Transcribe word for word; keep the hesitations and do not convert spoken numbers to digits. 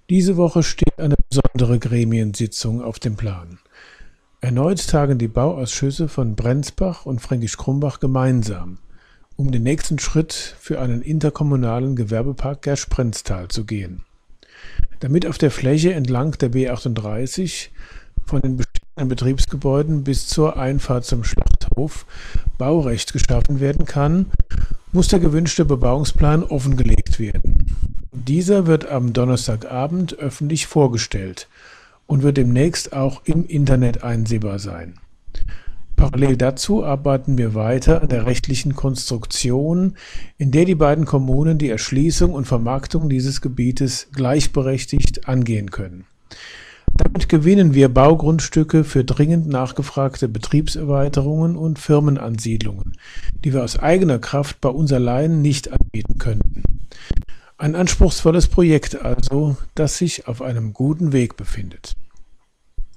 Diese Woche steht eine besondere Gremiensitzung auf dem Plan. Erneut tagen die Bauausschüsse von Brenzbach und Fränkisch Krumbach gemeinsam, um den nächsten Schritt für einen interkommunalen Gewerbepark Gersch-Prenztal zu gehen. Damit auf der Fläche entlang der B achtunddreißig von den bestehenden Betriebsgebäuden bis zur Einfahrt zum Schlachthof Baurecht geschaffen werden kann, muss der gewünschte Bebauungsplan offengelegt werden. Dieser wird am Donnerstagabend öffentlich vorgestellt und wird demnächst auch im Internet einsehbar sein. Parallel dazu arbeiten wir weiter an der rechtlichen Konstruktion, in der die beiden Kommunen die Erschließung und Vermarktung dieses Gebietes gleichberechtigt angehen können. Damit gewinnen wir Baugrundstücke für dringend nachgefragte Betriebserweiterungen und Firmenansiedlungen, die wir aus eigener Kraft bei uns allein nicht anbieten könnten. Ein anspruchsvolles Projekt also, das sich auf einem guten Weg befindet.